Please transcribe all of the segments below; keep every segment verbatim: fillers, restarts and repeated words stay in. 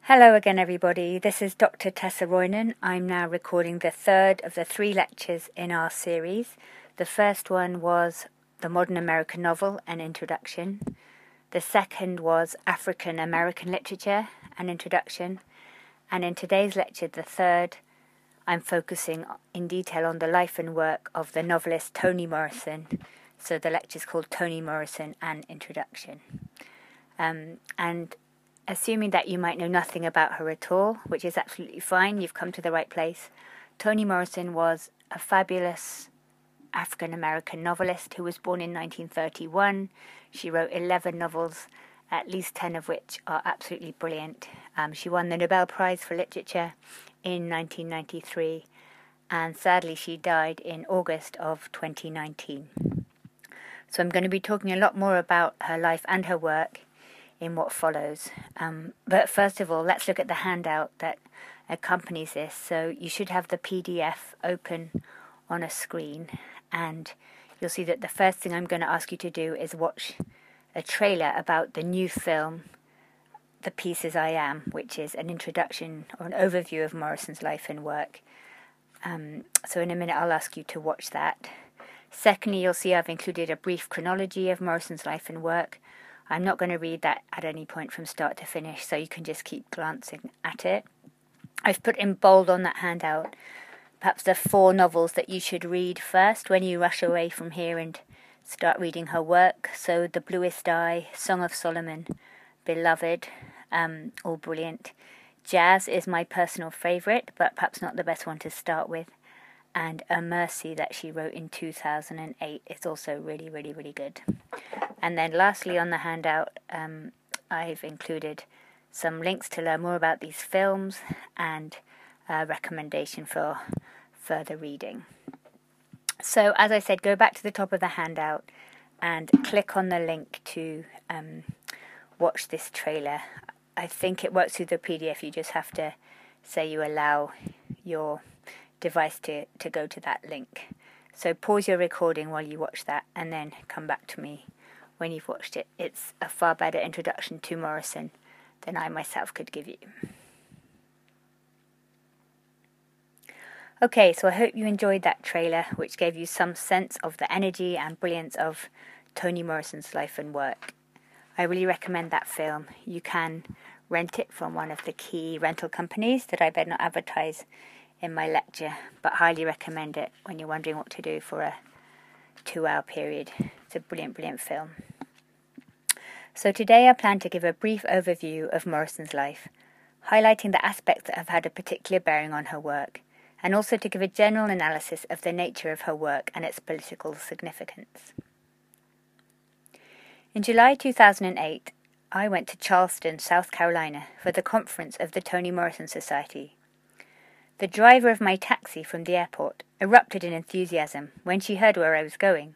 Hello again, everybody. This is Doctor Tessa Roynan. I'm now recording the third of the three lectures in our series. The first one was The Modern American Novel, an Introduction. The second was African American Literature, an Introduction. And in today's lecture, the third, I'm focusing in detail on the life and work of the novelist Toni Morrison. So the lecture is called Toni Morrison, an Introduction. Um, and assuming that you might know nothing about her at all, which is absolutely fine, you've come to the right place. Toni Morrison was a fabulous African-American novelist who was born in nineteen thirty-one. She wrote eleven novels, at least ten of which are absolutely brilliant. Um, she won the Nobel Prize for Literature in nineteen ninety-three, and sadly she died in August of twenty nineteen. So I'm going to be talking a lot more about her life and her work in what follows. Um, but first of all, let's look at the handout that accompanies this. So you should have the P D F open on a screen, and you'll see that the first thing I'm going to ask you to do is watch a trailer about the new film, The Pieces I Am, which is an introduction or an overview of Morrison's life and work. Um, so in a minute I'll ask you to watch that. Secondly, you'll see I've included a brief chronology of Morrison's life and work. I'm not going to read that at any point from start to finish, so you can just keep glancing at it. I've put in bold on that handout perhaps the four novels that you should read first when you rush away from here and start reading her work. So The Bluest Eye, Song of Solomon, Beloved, um, all brilliant. Jazz is my personal favourite, but perhaps not the best one to start with. And A Mercy that she wrote in two thousand eight is also really, really, really good. And then lastly on the handout, um, I've included some links to learn more about these films and a recommendation for further reading. So as I said, go back to the top of the handout and click on the link to um, watch this trailer. I think it works through the P D F. You just have to say you allow your device to, to go to that link. So pause your recording while you watch that and then come back to me when you've watched it. It's a far better introduction to Morrison than I myself could give you. Okay, so I hope you enjoyed that trailer, which gave you some sense of the energy and brilliance of Toni Morrison's life and work. I really recommend that film. You can rent it from one of the key rental companies that I better not advertise in my lecture, but highly recommend it when you're wondering what to do for a two-hour period. It's a brilliant, brilliant film. So today I plan to give a brief overview of Morrison's life, highlighting the aspects that have had a particular bearing on her work, and also to give a general analysis of the nature of her work and its political significance. In July two thousand eight, I went to Charleston, South Carolina, for the conference of the Toni Morrison Society. The driver of my taxi from the airport erupted in enthusiasm when she heard where I was going.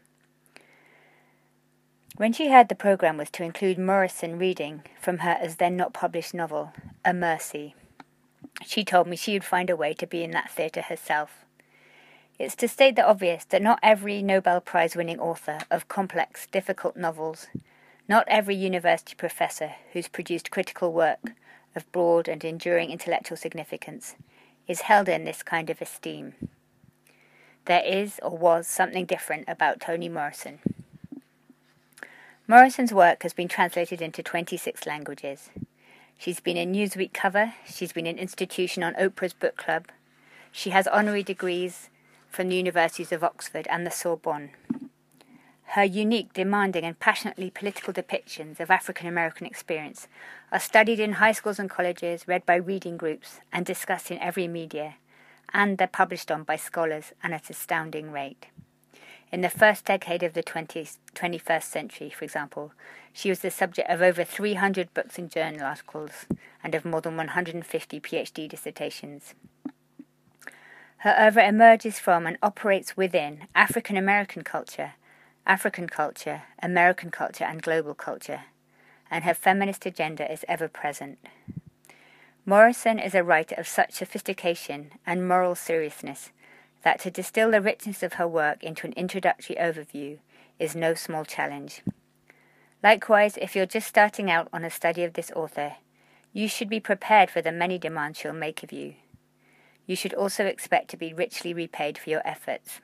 When she heard the programme was to include Morrison reading from her as then not published novel, A Mercy, she told me she would find a way to be in that theatre herself. It's to state the obvious that not every Nobel Prize-winning author of complex, difficult novels, not every university professor who's produced critical work of broad and enduring intellectual significance is held in this kind of esteem. There is, or was, something different about Toni Morrison. Morrison's work has been translated into twenty-six languages. She's been a Newsweek cover, she's been an institution on Oprah's book club, she has honorary degrees from the Universities of Oxford and the Sorbonne. Her unique, demanding and passionately political depictions of African American experience are studied in high schools and colleges, read by reading groups and discussed in every media, and they're published on by scholars and at an astounding rate. In the first decade of the twentieth, twenty-first century, for example, she was the subject of over three hundred books and journal articles and of more than one hundred fifty PhD dissertations. Her oeuvre emerges from and operates within African American culture, African culture, American culture and global culture, and her feminist agenda is ever present. Morrison is a writer of such sophistication and moral seriousness that to distill the richness of her work into an introductory overview is no small challenge. Likewise, if you're just starting out on a study of this author, You should be prepared for the many demands she'll make of you. You should also expect to be richly repaid for your efforts.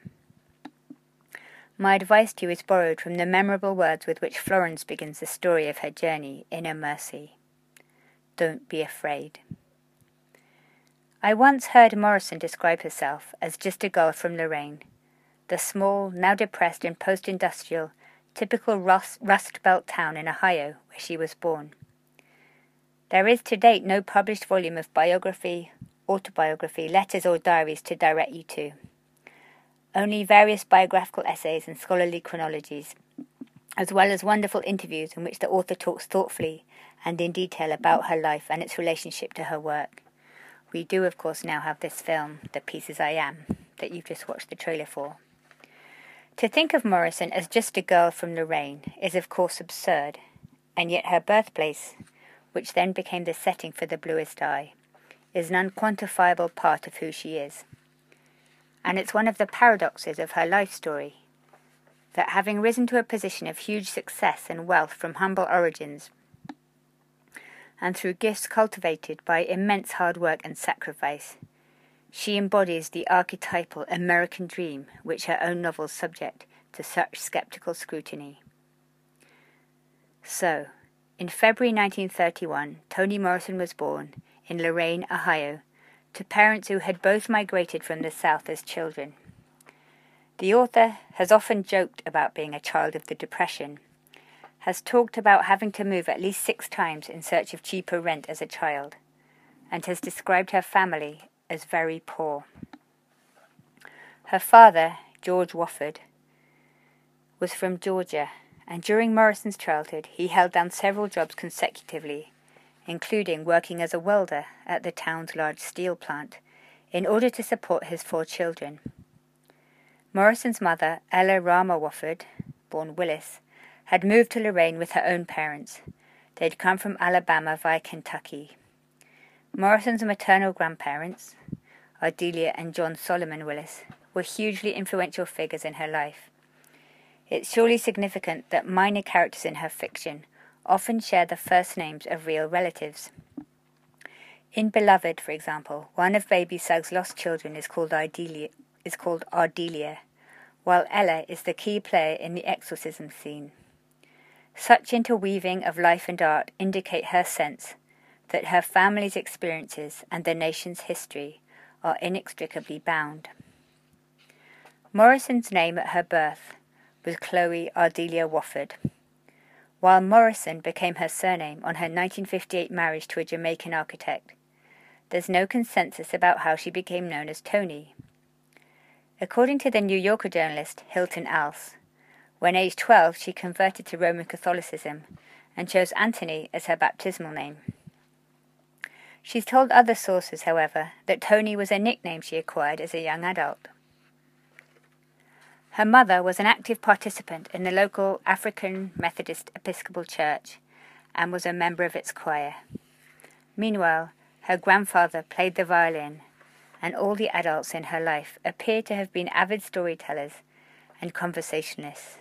My advice to you is borrowed from the memorable words with which Florence begins the story of her journey, Inner Mercy. Don't be afraid. I once heard Morrison describe herself as just a girl from Lorraine, the small, now depressed and post-industrial, typical Rust, Rust Belt town in Ohio where she was born. There is to date no published volume of biography, autobiography, letters or diaries to direct you to. Only various biographical essays and scholarly chronologies, as well as wonderful interviews in which the author talks thoughtfully and in detail about her life and its relationship to her work. We do, of course, now have this film, The Pieces I Am, that you've just watched the trailer for. To think of Morrison as just a girl from Lorraine is, of course, absurd, and yet her birthplace, which then became the setting for The Bluest Eye, is an unquantifiable part of who she is. And it's one of the paradoxes of her life story, that having risen to a position of huge success and wealth from humble origins, and through gifts cultivated by immense hard work and sacrifice, she embodies the archetypal American dream which her own novels subject to such skeptical scrutiny. So, in February nineteen thirty-one, Toni Morrison was born in Lorain, Ohio, to parents who had both migrated from the South as children. The author has often joked about being a child of the Depression, has talked about having to move at least six times in search of cheaper rent as a child, and has described her family as very poor. Her father, George Wofford, was from Georgia, and during Morrison's childhood he held down several jobs consecutively, including working as a welder at the town's large steel plant, in order to support his four children. Morrison's mother, Ella Rama Wofford, born Willis, had moved to Lorraine with her own parents. They'd come from Alabama via Kentucky. Morrison's maternal grandparents, Ardelia and John Solomon Willis, were hugely influential figures in her life. It's surely significant that minor characters in her fiction often share the first names of real relatives. In Beloved, for example, one of Baby Suggs' lost children is called Ardelia, is called Ardelia, while Ella is the key player in the exorcism scene. Such interweaving of life and art indicate her sense that her family's experiences and the nation's history are inextricably bound. Morrison's name at her birth was Chloe Ardelia Wofford, while Morrison became her surname on her nineteen fifty-eight marriage to a Jamaican architect. There's no consensus about how she became known as Toni. According to the New Yorker journalist Hilton Als, when aged twelve she converted to Roman Catholicism and chose Anthony as her baptismal name. She's told other sources, however, that Toni was a nickname she acquired as a young adult. Her mother was an active participant in the local African Methodist Episcopal Church and was a member of its choir. Meanwhile, her grandfather played the violin, and all the adults in her life appear to have been avid storytellers and conversationalists.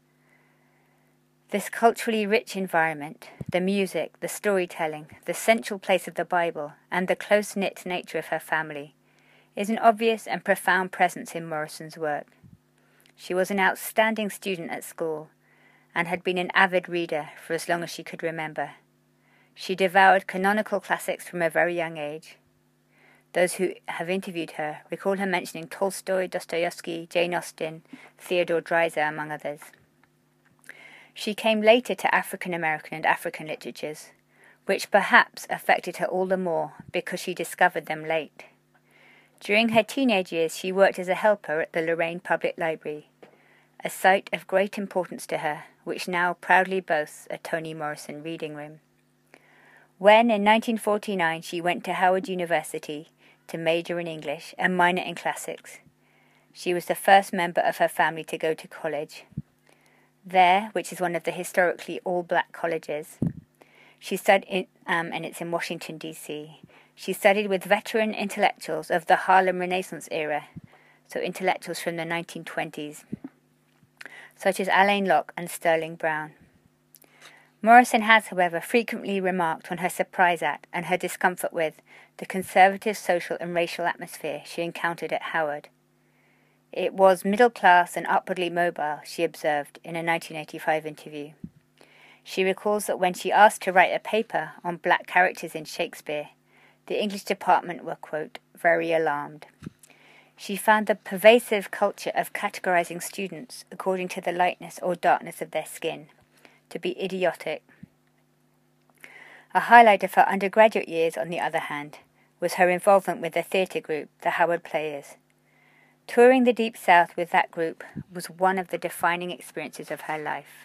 This culturally rich environment, the music, the storytelling, the central place of the Bible, and the close-knit nature of her family, is an obvious and profound presence in Morrison's work. She was an outstanding student at school, and had been an avid reader for as long as she could remember. She devoured canonical classics from a very young age. Those who have interviewed her recall her mentioning Tolstoy, Dostoevsky, Jane Austen, Theodore Dreiser, among others. She came later to African American and African literatures, which perhaps affected her all the more because she discovered them late. During her teenage years, she worked as a helper at the Lorraine Public Library, a site of great importance to her, which now proudly boasts a Toni Morrison reading room. When, in nineteen forty-nine, she went to Howard University to major in English and minor in classics, she was the first member of her family to go to college. There, which is one of the historically all-black colleges, she studied, um, and it's in Washington, D C, she studied with veteran intellectuals of the Harlem Renaissance era, so intellectuals from the nineteen twenties, such as Alain Locke and Sterling Brown. Morrison has, however, frequently remarked on her surprise at and her discomfort with the conservative social and racial atmosphere she encountered at Howard. It was middle-class and upwardly mobile, she observed in a nineteen eighty-five interview. She recalls that when she asked to write a paper on black characters in Shakespeare, the English department were, quote, very alarmed. She found the pervasive culture of categorizing students according to the lightness or darkness of their skin to be idiotic. A highlight of her undergraduate years, on the other hand, was her involvement with the theatre group, the Howard Players. Touring the Deep South with that group was one of the defining experiences of her life.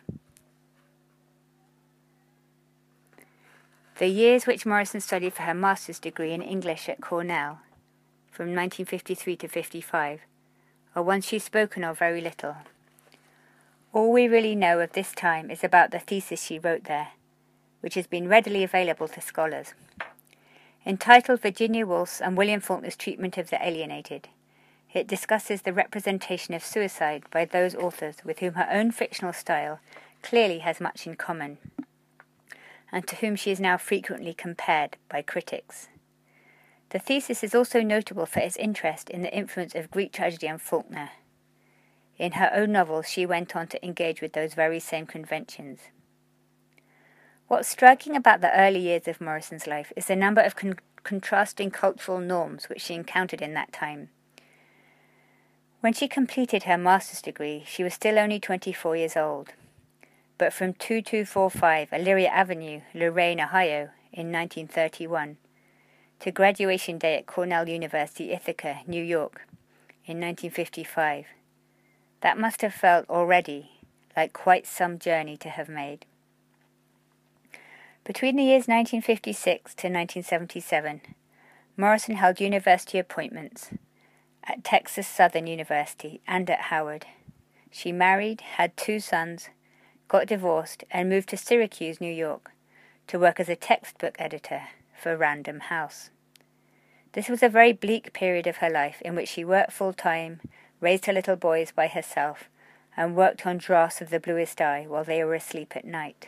The years which Morrison studied for her master's degree in English at Cornell, from nineteen fifty-three to fifty-five, are ones she's spoken of very little. All we really know of this time is about the thesis she wrote there, which has been readily available to scholars. Entitled Virginia Woolf's and William Faulkner's Treatment of the Alienated, it discusses the representation of suicide by those authors with whom her own fictional style clearly has much in common, and to whom she is now frequently compared by critics. The thesis is also notable for its interest in the influence of Greek tragedy on Faulkner. In her own novels, she went on to engage with those very same conventions. What's striking about the early years of Morrison's life is the number of con- contrasting cultural norms which she encountered in that time. When she completed her master's degree, she was still only twenty-four years old. But from twenty-two forty-five Elyria Avenue, Lorain, Ohio, in nineteen thirty-one, to graduation day at Cornell University, Ithaca, New York, in nineteen fifty-five, that must have felt already like quite some journey to have made. Between the years nineteen fifty-six to nineteen seventy-seven, Morrison held university appointments at Texas Southern University and at Howard. She married, had two sons, got divorced, and moved to Syracuse, New York, to work as a textbook editor for Random House. This was a very bleak period of her life in which she worked full-time, raised her little boys by herself, and worked on drafts of The Bluest Eye while they were asleep at night.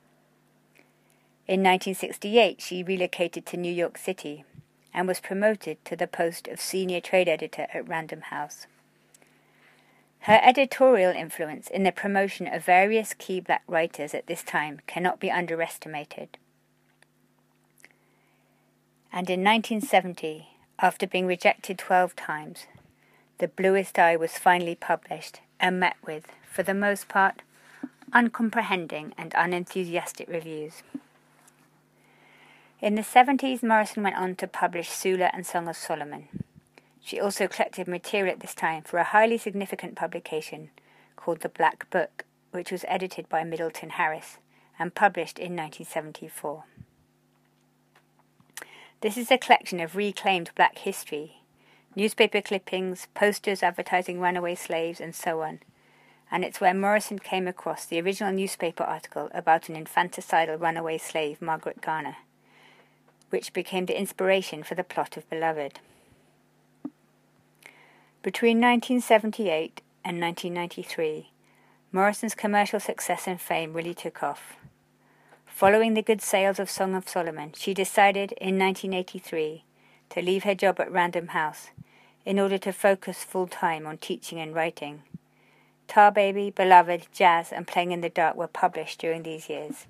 In nineteen sixty-eight, she relocated to New York City and was promoted to the post of senior trade editor at Random House. Her editorial influence in the promotion of various key black writers at this time cannot be underestimated. And in nineteen seventy, after being rejected twelve times, The Bluest Eye was finally published and met with, for the most part, uncomprehending and unenthusiastic reviews. In the seventies, Morrison went on to publish Sula and Song of Solomon. She also collected material at this time for a highly significant publication called The Black Book, which was edited by Middleton Harris and published in nineteen seventy-four. This is a collection of reclaimed black history, newspaper clippings, posters advertising runaway slaves, and so on, and it's where Morrison came across the original newspaper article about an infanticidal runaway slave, Margaret Garner, which became the inspiration for the plot of Beloved. Between nineteen seventy-eight and nineteen ninety-three, Morrison's commercial success and fame really took off. Following the good sales of Song of Solomon, she decided in nineteen eighty-three to leave her job at Random House in order to focus full-time on teaching and writing. Tar Baby, Beloved, Jazz, and Playing in the Dark were published during these years.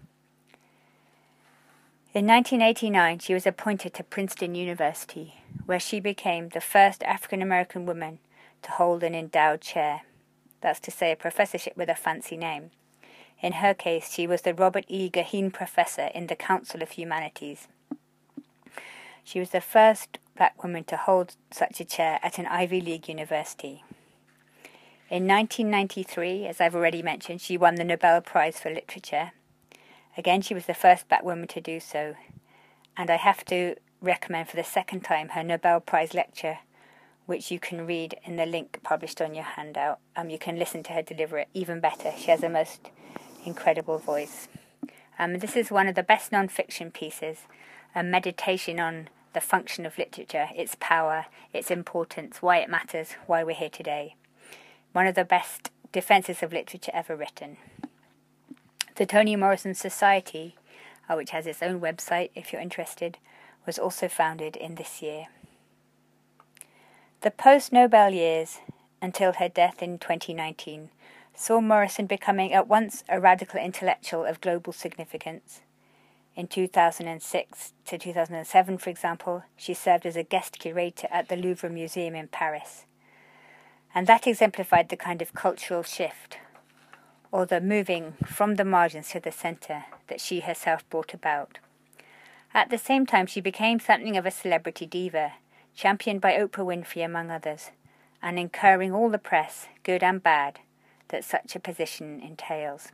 In nineteen eighty-nine, she was appointed to Princeton University, where she became the first African-American woman to hold an endowed chair. That's to say, a professorship with a fancy name. In her case, she was the Robert E. Gaheen Professor in the Council of Humanities. She was the first black woman to hold such a chair at an Ivy League university. In nineteen ninety-three, as I've already mentioned, she won the Nobel Prize for Literature. Again, she was the first black woman to do so, and I have to recommend for the second time her Nobel Prize lecture, which you can read in the link published on your handout. Um, you can listen to her deliver it even better. She has a most incredible voice. Um, this is one of the best non-fiction pieces, a meditation on the function of literature, its power, its importance, why it matters, why we're here today. One of the best defenses of literature ever written. The Toni Morrison Society, uh, which has its own website if you're interested, was also founded in this year. The post-Nobel years, until her death in twenty nineteen, saw Morrison becoming at once a radical intellectual of global significance. In two thousand six to two thousand seven, for example, she served as a guest curator at the Louvre Museum in Paris. And that exemplified the kind of cultural shift, or the moving from the margins to the centre, that she herself brought about. At the same time, she became something of a celebrity diva, championed by Oprah Winfrey among others, and incurring all the press, good and bad, that such a position entails.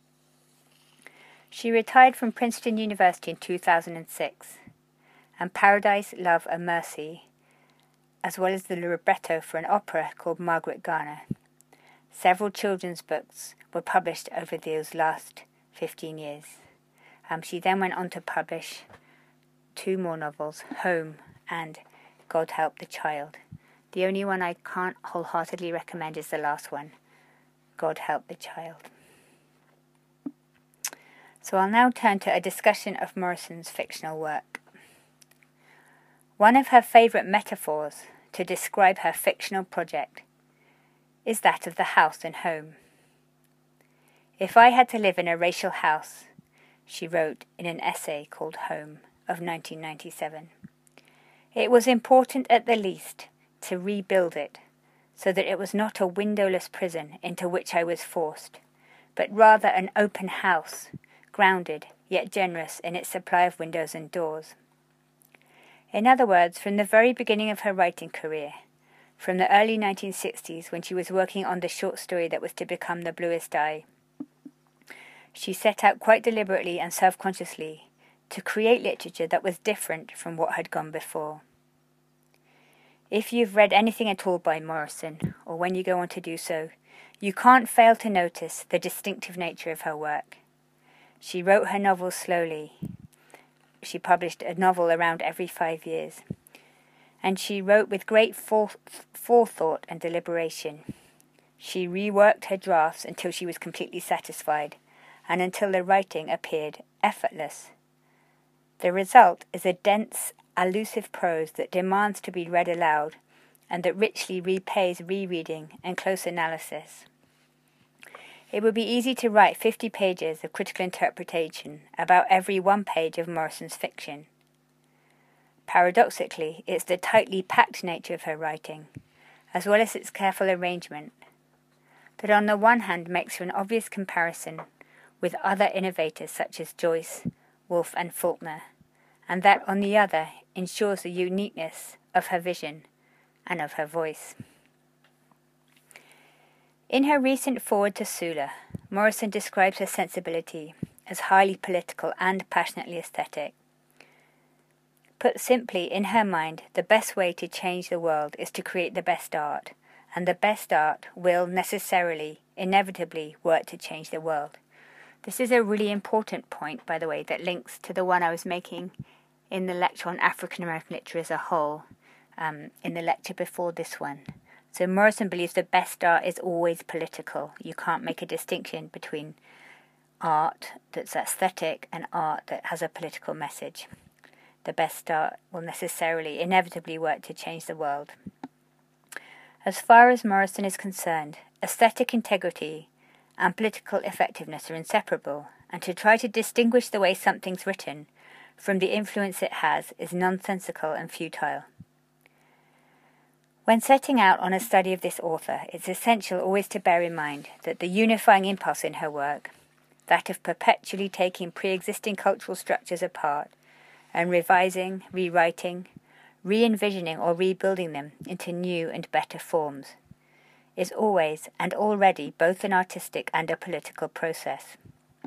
She retired from Princeton University in two thousand six, and Paradise, Love and Mercy, as well as the libretto for an opera called Margaret Garner. Several children's books were published over those last fifteen years. Um, she then went on to publish two more novels, Home and God Help the Child. The only one I can't wholeheartedly recommend is the last one, God Help the Child. So I'll now turn to a discussion of Morrison's fictional work. One of her favourite metaphors to describe her fictional project is that of the house and home. If I had to live in a racial house, she wrote in an essay called Home of nineteen ninety-seven, it was important at the least to rebuild it so that it was not a windowless prison into which I was forced, but rather an open house, grounded yet generous in its supply of windows and doors. In other words, from the very beginning of her writing career, from the early nineteen sixties when she was working on the short story that was to become The Bluest Eye, she set out quite deliberately and self-consciously to create literature that was different from what had gone before. If you've read anything at all by Morrison, or when you go on to do so, you can't fail to notice the distinctive nature of her work. She wrote her novels slowly. She published a novel around every five years. And she wrote with great forethought and deliberation. She reworked her drafts until she was completely satisfied, and until the writing appeared effortless. The result is a dense, elusive prose that demands to be read aloud, and that richly repays rereading and close analysis. It would be easy to write fifty pages of critical interpretation about every one page of Morrison's fiction. Paradoxically, it's the tightly packed nature of her writing, as well as its careful arrangement, that on the one hand makes for an obvious comparison with other innovators such as Joyce, Woolf and Faulkner, and that on the other ensures the uniqueness of her vision and of her voice. In her recent foreword to Sula, Morrison describes her sensibility as highly political and passionately aesthetic. Put simply, in her mind, the best way to change the world is to create the best art, and the best art will necessarily, inevitably, work to change the world. This is a really important point, by the way, that links to the one I was making in the lecture on African American literature as a whole, um, in the lecture before this one. So Morrison believes the best art is always political. You can't make a distinction between art that's aesthetic and art that has a political message. The best art will necessarily, inevitably work to change the world. As far as Morrison is concerned, aesthetic integrity and political effectiveness are inseparable, and to try to distinguish the way something's written from the influence it has is nonsensical and futile. When setting out on a study of this author, it's essential always to bear in mind that the unifying impulse in her work, that of perpetually taking pre-existing cultural structures apart and revising, rewriting, re-envisioning or rebuilding them into new and better forms, is always and already both an artistic and a political process.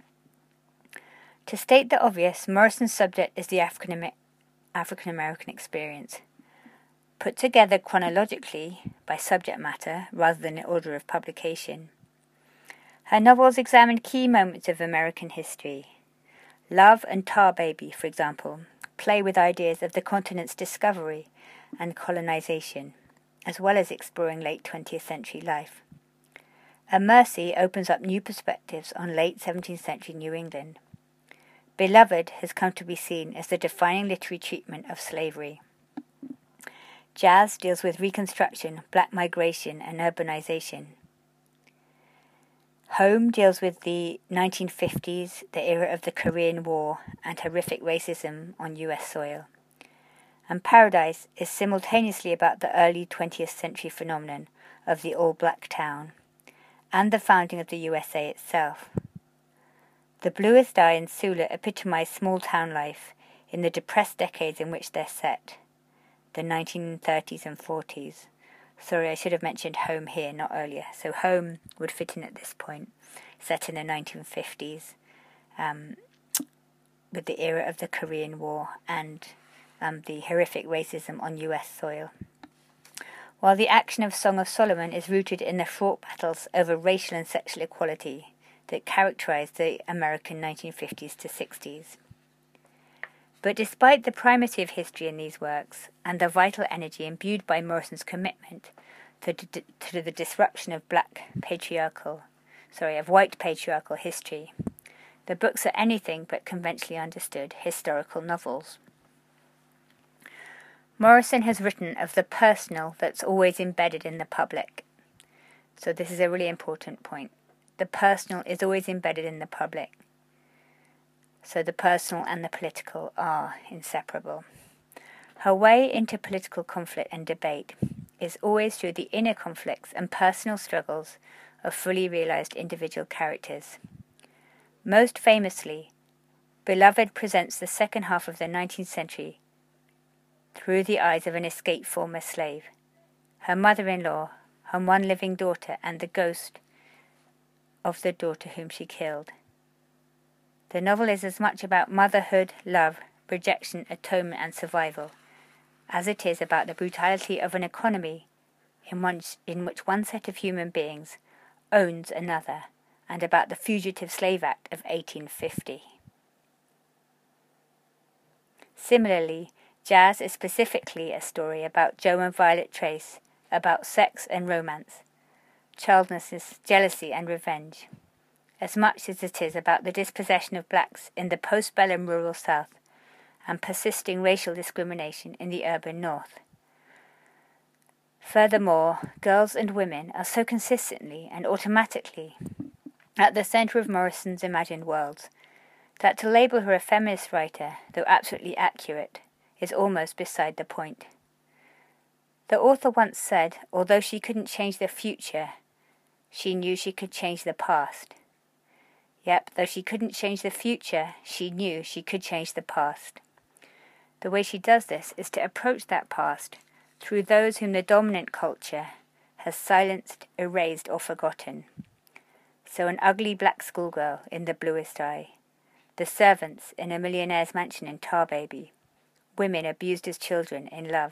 To state the obvious, Morrison's subject is the African African American experience, put together chronologically by subject matter rather than in order of publication. Her novels examine key moments of American history. Love and Tar Baby, for example, play with ideas of the continent's discovery and colonization, as well as exploring late twentieth century life. A Mercy opens up new perspectives on late seventeenth century New England. Beloved has come to be seen as the defining literary treatment of slavery. Jazz deals with Reconstruction, black migration, and urbanization. Home deals with the nineteen fifties, the era of the Korean War, and horrific racism on U S soil. And Paradise is simultaneously about the early twentieth century phenomenon of the all-black town, and the founding of the U S A itself. The Bluest Eye and Sula epitomize small-town life in the depressed decades in which they're set, the nineteen thirties and forties. Sorry, I should have mentioned Home here, not earlier. So Home would fit in at this point, set in the nineteen fifties, um, with the era of the Korean War and um, the horrific racism on U S soil. While the action of Song of Solomon is rooted in the fraught battles over racial and sexual equality that characterized the American nineteen fifties to sixties. But despite the primacy of history in these works, and the vital energy imbued by Morrison's commitment to, to, to the disruption of black patriarchal, sorry, of white patriarchal history, the books are anything but conventionally understood historical novels. Morrison has written of the personal that's always embedded in the public. So this is a really important point. The personal is always embedded in the public. So the personal and the political are inseparable. Her way into political conflict and debate is always through the inner conflicts and personal struggles of fully realized individual characters. Most famously, Beloved presents the second half of the nineteenth century through the eyes of an escaped former slave, her mother-in-law, her one living daughter, and the ghost of the daughter whom she killed. The novel is as much about motherhood, love, rejection, atonement, and survival, as it is about the brutality of an economy in, one, in which one set of human beings owns another, and about the Fugitive Slave Act of eighteen fifty. Similarly, Jazz is specifically a story about Joe and Violet Trace, about sex and romance, childlessness, jealousy, and revenge, as much as it is about the dispossession of blacks in the postbellum rural South and persisting racial discrimination in the urban North. Furthermore, girls and women are so consistently and automatically at the centre of Morrison's imagined worlds that to label her a feminist writer, though absolutely accurate, is almost beside the point. The author once said, although she couldn't change the future, she knew she could change the past. Yep, though she couldn't change the future, she knew she could change the past. The way she does this is to approach that past through those whom the dominant culture has silenced, erased, or forgotten. So an ugly black schoolgirl in The Bluest Eye, the servants in A Millionaire's Mansion in Tar Baby, women abused as children in Love.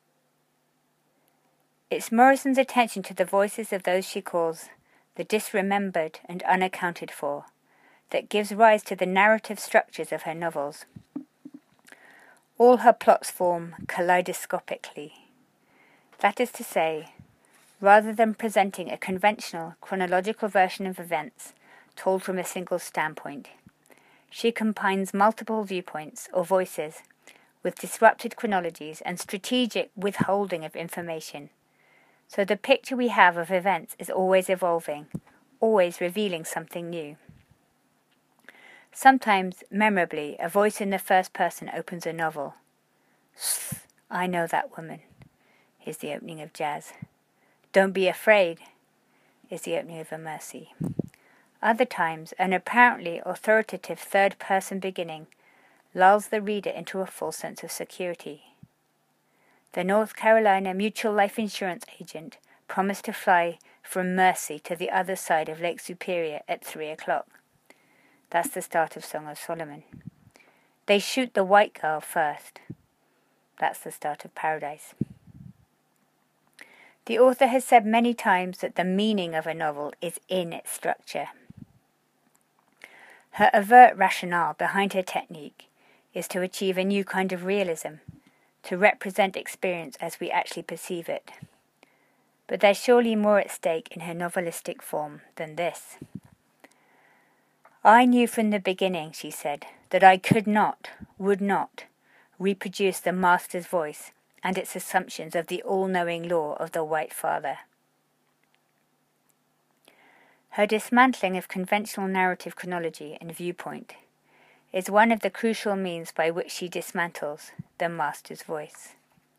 It's Morrison's attention to the voices of those she calls the disremembered and unaccounted for that gives rise to the narrative structures of her novels. All her plots form kaleidoscopically. That is to say, rather than presenting a conventional chronological version of events told from a single standpoint, she combines multiple viewpoints or voices with disrupted chronologies and strategic withholding of information. So the picture we have of events is always evolving, always revealing something new. Sometimes, memorably, a voice in the first person opens a novel. I know that woman, is the opening of Jazz. Don't be afraid, is the opening of A Mercy. Other times, an apparently authoritative third-person beginning lulls the reader into a full sense of security. The North Carolina Mutual Life Insurance agent promised to fly from Mercy to the other side of Lake Superior at three o'clock. That's the start of Song of Solomon. They shoot the white girl first. That's the start of Paradise. The author has said many times that the meaning of a novel is in its structure. Her overt rationale behind her technique is to achieve a new kind of realism, to represent experience as we actually perceive it. but there's surely more at stake in her novelistic form than this. I knew from the beginning, she said, that I could not, would not, reproduce the master's voice and its assumptions of the all-knowing law of the white father. Her dismantling of conventional narrative chronology and viewpoint is one of the crucial means by which she dismantles the master's voice.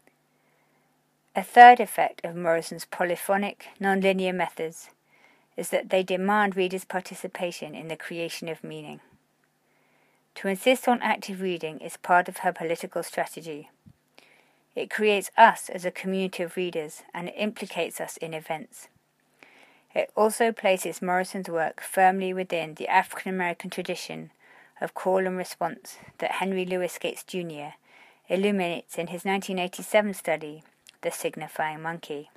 A third effect of Morrison's polyphonic, nonlinear methods is that they demand readers' participation in the creation of meaning. To insist on active reading is part of her political strategy. It creates us as a community of readers and it implicates us in events. It also places Morrison's work firmly within the African American tradition of call and response that Henry Louis Gates Junior illuminates in his nineteen eighty-seven study, The Signifying Monkey.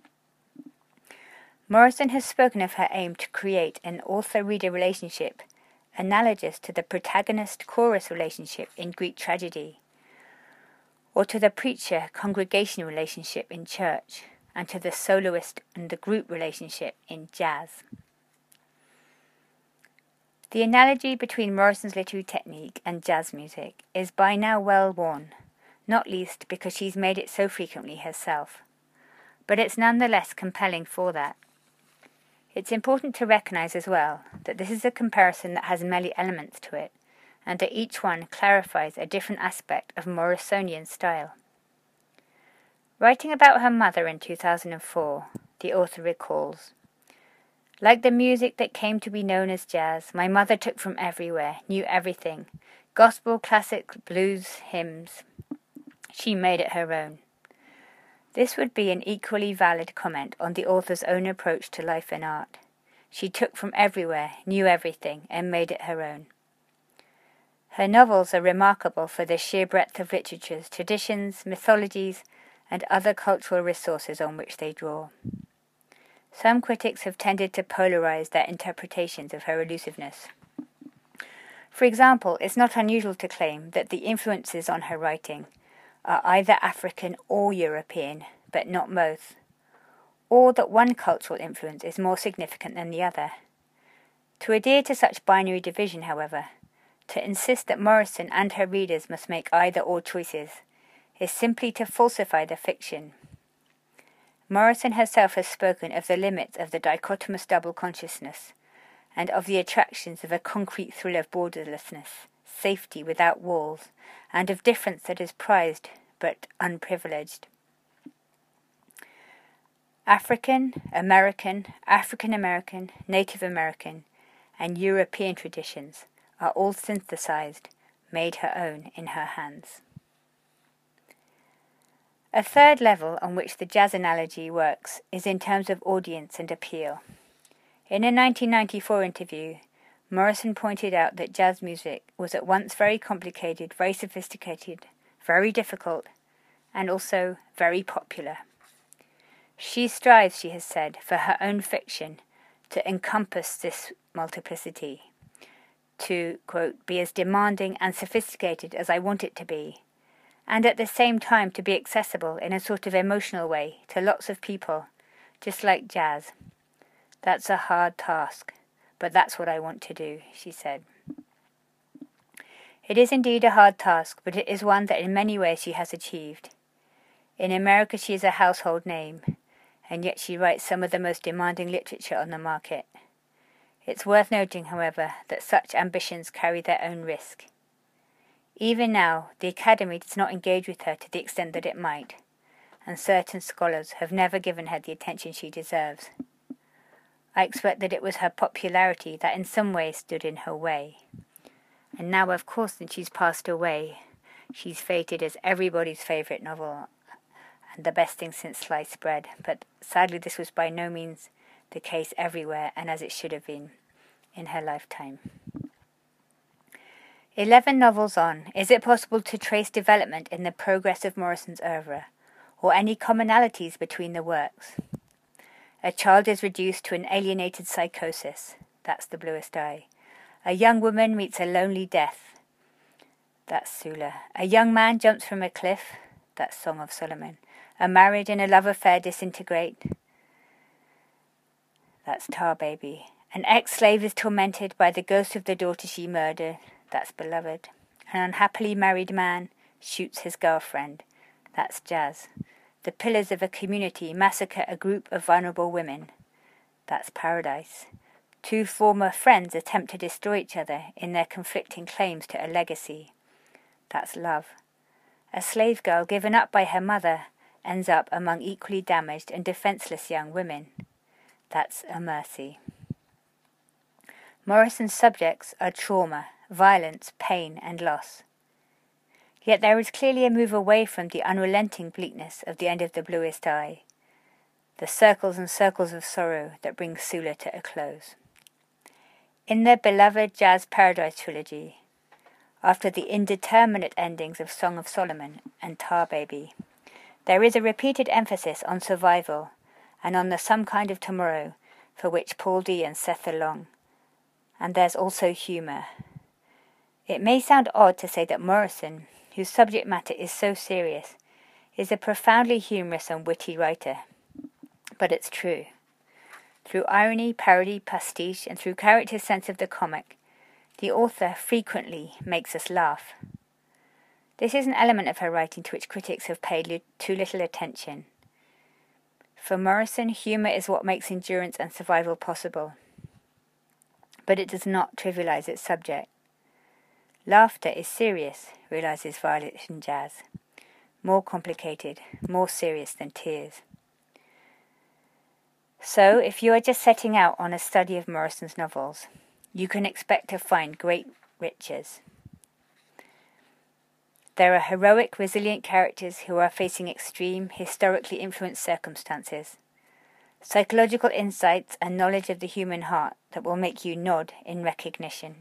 Morrison has spoken of her aim to create an author-reader relationship analogous to the protagonist-chorus relationship in Greek tragedy, or to the preacher-congregation relationship in church, and to the soloist and the group relationship in jazz. The analogy between Morrison's literary technique and jazz music is by now well worn, not least because she's made it so frequently herself. But it's nonetheless compelling for that. It's important to recognize as well that this is a comparison that has many elements to it, and that each one clarifies a different aspect of Morrisonian style. Writing about her mother in two thousand four, the author recalls, "Like the music that came to be known as jazz, my mother took from everywhere, knew everything. Gospel, classic, blues, hymns. She made it her own." This would be an equally valid comment on the author's own approach to life and art. She took from everywhere, knew everything, and made it her own. Her novels are remarkable for the sheer breadth of literature's traditions, mythologies, and other cultural resources on which they draw. Some critics have tended to polarize their interpretations of her elusiveness. For example, it's not unusual to claim that the influences on her writing are either African or European, but not both, or that one cultural influence is more significant than the other. To adhere to such binary division, however, to insist that Morrison and her readers must make either or choices, is simply to falsify the fiction. Morrison herself has spoken of the limits of the dichotomous double consciousness, and of the attractions of a concrete thrill of borderlessness, safety without walls, and of difference that is prized but unprivileged. African, American, African American, Native American, and European traditions are all synthesized, made her own in her hands. A third level on which the jazz analogy works is in terms of audience and appeal. In a nineteen ninety-four interview, Morrison pointed out that jazz music was at once very complicated, very sophisticated, very difficult, and also very popular. She strives, she has said, for her own fiction to encompass this multiplicity, to, quote, be as demanding and sophisticated as I want it to be, and at the same time to be accessible in a sort of emotional way to lots of people, just like jazz. That's a hard task, but that's what I want to do, she said. It is indeed a hard task, but it is one that in many ways she has achieved. In America she is a household name, and yet she writes some of the most demanding literature on the market. It's worth noting, however, that such ambitions carry their own risk. Even now, the Academy does not engage with her to the extent that it might, and certain scholars have never given her the attention she deserves. I expect that it was her popularity that in some ways stood in her way. And now, of course, since she's passed away, she's fated as everybody's favourite novel and the best thing since sliced bread. But sadly, this was by no means the case everywhere, and as it should have been in her lifetime. Eleven novels on, is it possible to trace development in the progress of Morrison's oeuvre, or any commonalities between the works? A child is reduced to an alienated psychosis. That's The Bluest Eye. A young woman meets a lonely death. That's Sula. A young man jumps from a cliff. That's Song of Solomon. A marriage and a love affair disintegrate. That's Tar Baby. An ex-slave is tormented by the ghost of the daughter she murdered. That's Beloved. An unhappily married man shoots his girlfriend. That's Jazz. The pillars of a community massacre a group of vulnerable women. That's Paradise. Two former friends attempt to destroy each other in their conflicting claims to a legacy. That's Love. A slave girl given up by her mother ends up among equally damaged and defenseless young women. That's A Mercy. Morrison's subjects are trauma, violence, pain, and loss. Yet there is clearly a move away from the unrelenting bleakness of The End of the Bluest Eye, the circles and circles of sorrow that bring Sula to a close. In their beloved Jazz Paradise trilogy, after the indeterminate endings of Song of Solomon and Tar Baby, there is a repeated emphasis on survival and on the some kind of tomorrow for which Paul D and Seth long. And there's also humour. It may sound odd to say that Morrison, whose subject matter is so serious, is a profoundly humorous and witty writer. But it's true. Through irony, parody, pastiche, and through character's sense of the comic, the author frequently makes us laugh. This is an element of her writing to which critics have paid li- too little attention. For Morrison, humour is what makes endurance and survival possible. But it does not trivialise its subject. Laughter is serious, realises Violet in Jazz. More complicated, more serious than tears. So, if you are just setting out on a study of Morrison's novels, you can expect to find great riches. There are heroic, resilient characters who are facing extreme, historically influenced circumstances, psychological insights and knowledge of the human heart that will make you nod in recognition.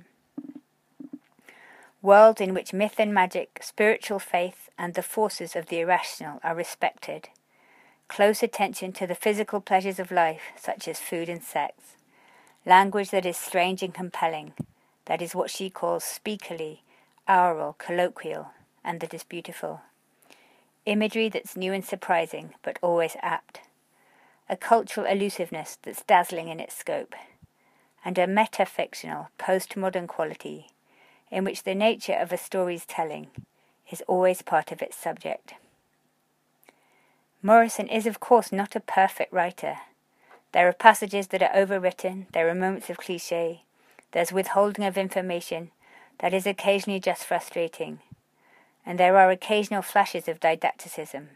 Worlds in which myth and magic, spiritual faith, and the forces of the irrational are respected. Close attention to the physical pleasures of life, such as food and sex. Language that is strange and compelling, that is what she calls speakerly, aural, colloquial, and that is beautiful. Imagery that's new and surprising, but always apt. A cultural elusiveness that's dazzling in its scope. And a meta-fictional, post-modern quality, in which the nature of a story's telling is always part of its subject. Morrison is of course not a perfect writer. There are passages that are overwritten, there are moments of cliché, there's withholding of information that is occasionally just frustrating, and there are occasional flashes of didacticism.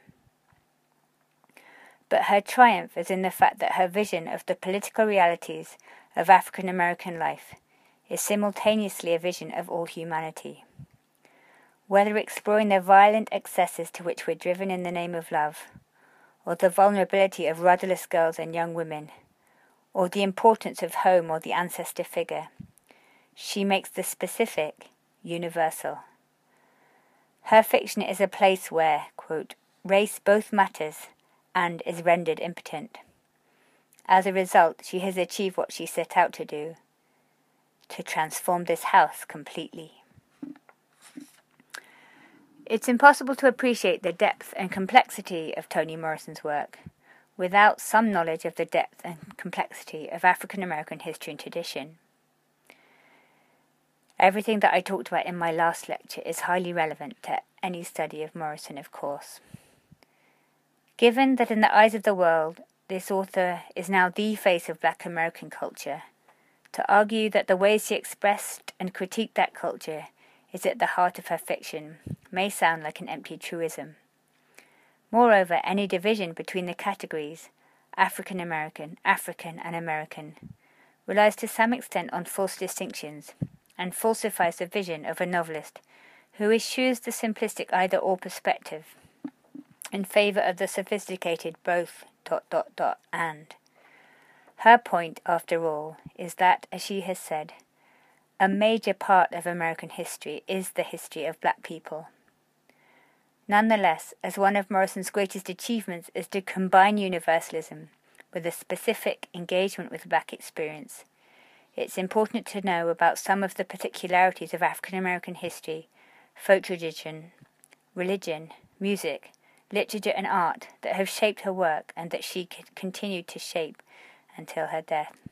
But her triumph is in the fact that her vision of the political realities of African American life is simultaneously a vision of all humanity. Whether exploring the violent excesses to which we're driven in the name of love, or the vulnerability of rudderless girls and young women, or the importance of home or the ancestor figure, she makes the specific universal. Her fiction is a place where, quote, race both matters and is rendered impotent. As a result, she has achieved what she set out to do, to transform this house completely. It's impossible to appreciate the depth and complexity of Toni Morrison's work without some knowledge of the depth and complexity of African American history and tradition. Everything that I talked about in my last lecture is highly relevant to any study of Morrison, of course. Given that in the eyes of the world, this author is now the face of Black American culture, to argue that the ways she expressed and critiqued that culture is at the heart of her fiction may sound like an empty truism. Moreover, any division between the categories African American, African, and American relies to some extent on false distinctions and falsifies the vision of a novelist who eschews the simplistic either-or perspective in favour of the sophisticated both dot dot dot and. Her point, after all, is that, as she has said, a major part of American history is the history of black people. Nonetheless, as one of Morrison's greatest achievements is to combine universalism with a specific engagement with black experience, it's important to know about some of the particularities of African American history, folk tradition, religion, music, literature and art that have shaped her work and that she continued to shape until her death.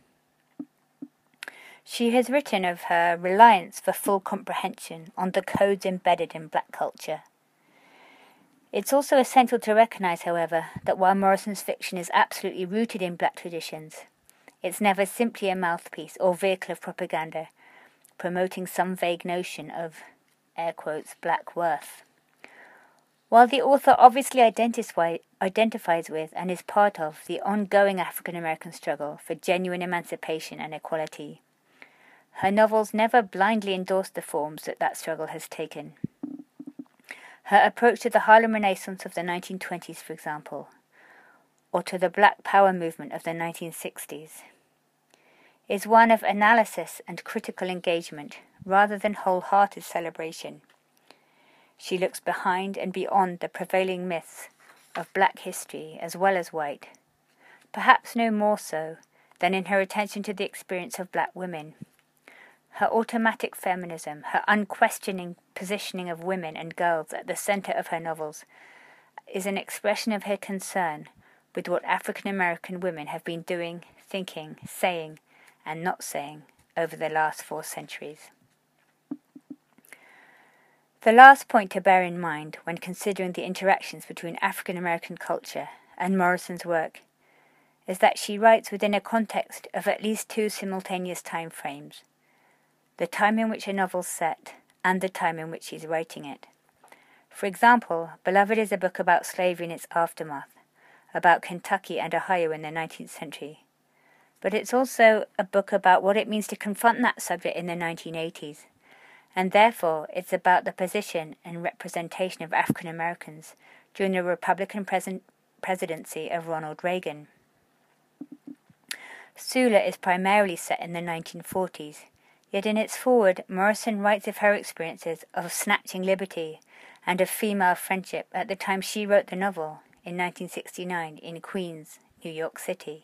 She has written of her reliance for full comprehension on the codes embedded in black culture. It's also essential to recognise, however, that while Morrison's fiction is absolutely rooted in black traditions, it's never simply a mouthpiece or vehicle of propaganda promoting some vague notion of, air quotes, black worth. While the author obviously identify, identifies with and is part of the ongoing African American struggle for genuine emancipation and equality, her novels never blindly endorse the forms that that struggle has taken. Her approach to the Harlem Renaissance of the nineteen twenties, for example, or to the Black Power movement of the nineteen sixties, is one of analysis and critical engagement rather than wholehearted celebration. She looks behind and beyond the prevailing myths of black history as well as white, perhaps no more so than in her attention to the experience of black women. Her automatic feminism, her unquestioning positioning of women and girls at the centre of her novels, is an expression of her concern with what African American women have been doing, thinking, saying, and not saying over the last four centuries. The last point to bear in mind when considering the interactions between African American culture and Morrison's work is that she writes within a context of at least two simultaneous time frames, the time in which a novel's set and the time in which she's writing it. For example, Beloved is a book about slavery and its aftermath, about Kentucky and Ohio in the nineteenth century. But it's also a book about what it means to confront that subject in the nineteen eighties, and therefore it's about the position and representation of African Americans during the Republican pres- presidency of Ronald Reagan. Sula is primarily set in the nineteen forties, yet in its foreword, Morrison writes of her experiences of snatching liberty and of female friendship at the time she wrote the novel, in nineteen sixty-nine, in Queens, New York City.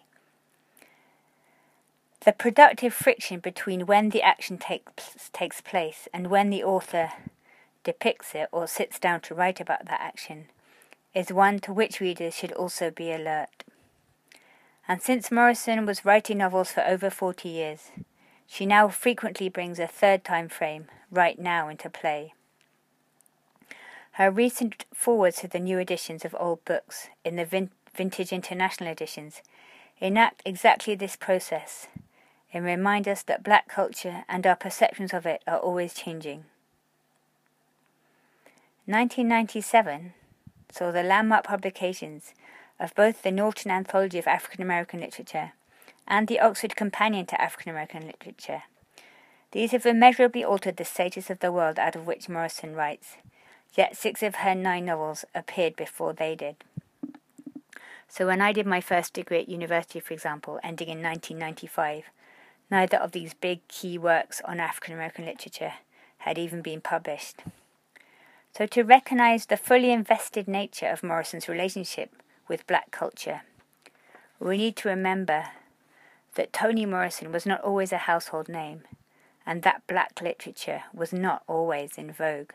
The productive friction between when the action takes takes place and when the author depicts it or sits down to write about that action is one to which readers should also be alert. And since Morrison was writing novels for over forty years, she now frequently brings a third time frame, right now, into play. Her recent forewords to the new editions of old books in the vin- Vintage International editions enact exactly this process and remind us that black culture and our perceptions of it are always changing. nineteen ninety-seven saw the landmark publications of both the Norton Anthology of African American Literature and the Oxford Companion to African American Literature. These have immeasurably altered the status of the world out of which Morrison writes, yet six of her nine novels appeared before they did. So when I did my first degree at university, for example, ending in nineteen ninety-five, neither of these big key works on African American literature had even been published. So to recognise the fully invested nature of Morrison's relationship with black culture, we need to remember that Toni Morrison was not always a household name, and that black literature was not always in vogue.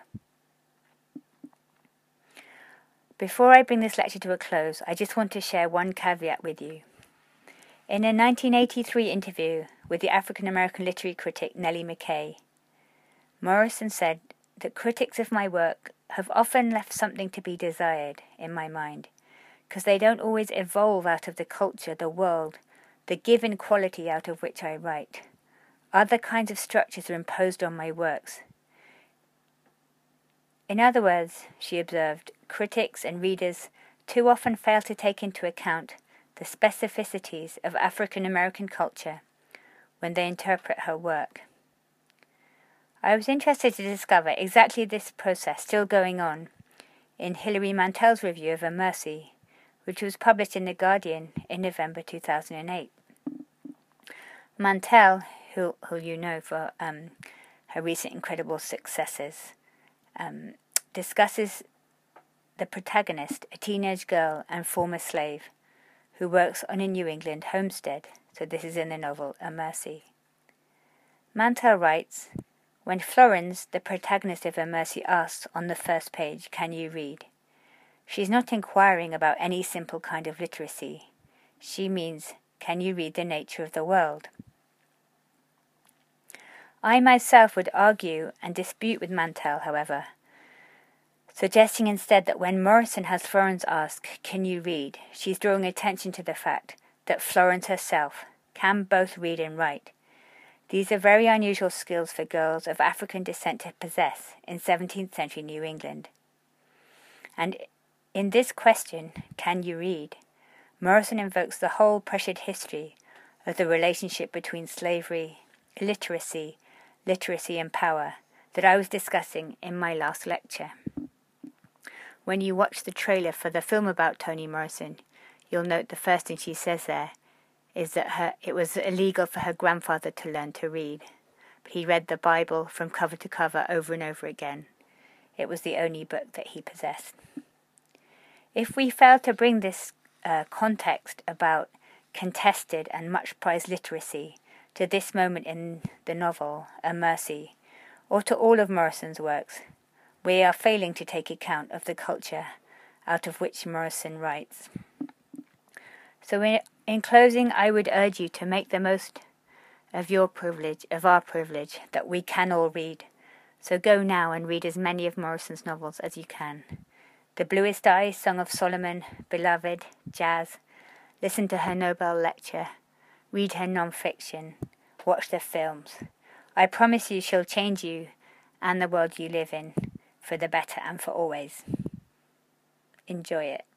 Before I bring this lecture to a close, I just want to share one caveat with you. In a nineteen eighty-three interview with the African American literary critic Nellie McKay, Morrison said that critics of my work have often left something to be desired in my mind, because they don't always evolve out of the culture, the world, the given quality out of which I write. Other kinds of structures are imposed on my works. In other words, she observed, critics and readers too often fail to take into account the specificities of African American culture when they interpret her work. I was interested to discover exactly this process still going on in Hilary Mantel's review of A Mercy, which was published in The Guardian in November two thousand eight. Mantel, who, who you know for um, her recent incredible successes, um, discusses the protagonist, a teenage girl and former slave, who works on a New England homestead. So this is in the novel A Mercy. Mantel writes, when Florence, the protagonist of A Mercy, asks on the first page, "Can you read?" she's not inquiring about any simple kind of literacy. She means, can you read the nature of the world? I myself would argue and dispute with Mantell, however, suggesting instead that when Morrison has Florence ask, "Can you read?" she's drawing attention to the fact that Florence herself can both read and write. These are very unusual skills for girls of African descent to possess in seventeenth century New England. And in this question, "Can you read?" Morrison invokes the whole pressured history of the relationship between slavery, illiteracy, literacy and power that I was discussing in my last lecture. When you watch the trailer for the film about Toni Morrison, you'll note the first thing she says there is that her, it was illegal for her grandfather to learn to read. But he read the Bible from cover to cover over and over again. It was the only book that he possessed. If we fail to bring this uh, context about contested and much prized literacy to this moment in the novel, A Mercy, or to all of Morrison's works, we are failing to take account of the culture out of which Morrison writes. So in, in closing, I would urge you to make the most of your privilege, of our privilege, that we can all read. So go now and read as many of Morrison's novels as you can. The Bluest Eye, Song of Solomon, Beloved, Jazz. Listen to her Nobel lecture. Read her non-fiction. Watch the films. I promise you she'll change you and the world you live in, for the better and for always. Enjoy it.